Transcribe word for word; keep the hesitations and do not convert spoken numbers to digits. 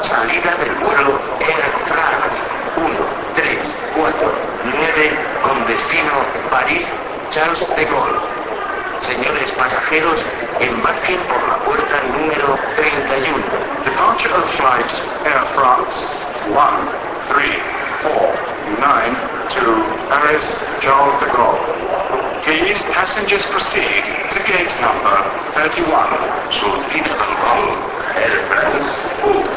Salida del vuelo Air France uno tres cuatro nueve con destino París, Charles de Gaulle. Señores pasajeros, embarquen por la puerta número treinta y uno. Departure of flight Air France one three four nine to Paris, Charles de Gaulle. Please, passengers proceed to gate number thirty-one. Sortida del vol Air France u